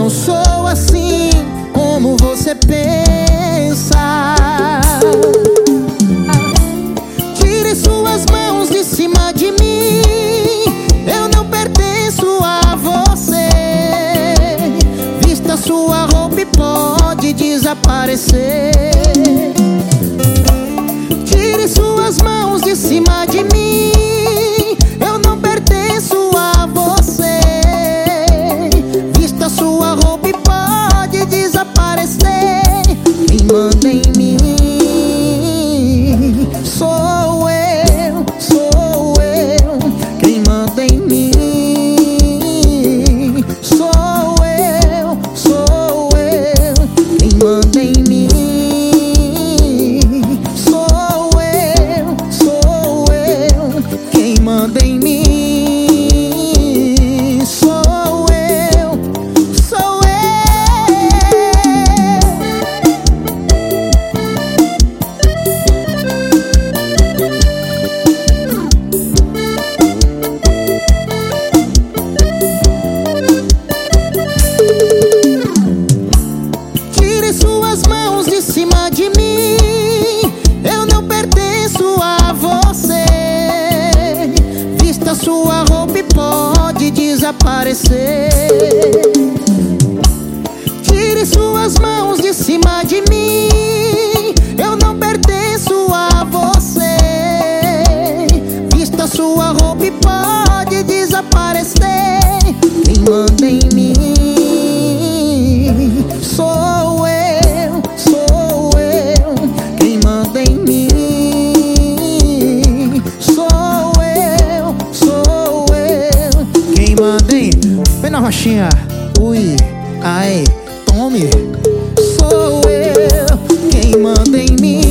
não sou assim como você pensa. Tire suas mãos de cima de mim, eu não pertenço a você. Vista sua roupa e pode desaparecer. Tire suas mãos de cima de mim, eu não pertenço a você. Vista sua roupa e pode desaparecer. Quem manda em mim sou eu, sou eu. Quem manda em mim sou eu, sou eu. Quem manda em mim sou eu, sou eu. Quem manda em mim sou eu, sou eu. Tire suas mãos de cima de mim, eu não pertenço a você. Vista sua roupa e pode desaparecer. Tire suas mãos de cima de mim, eu não pertenço a você. Vista sua roupa e pode desaparecer. Quem manda em mim sou eu, sou eu. Quem manda em mim sou eu, sou eu. Quem manda em... Vem na rochinha. Ui, ai, tome. Sou eu. Quem manda em mim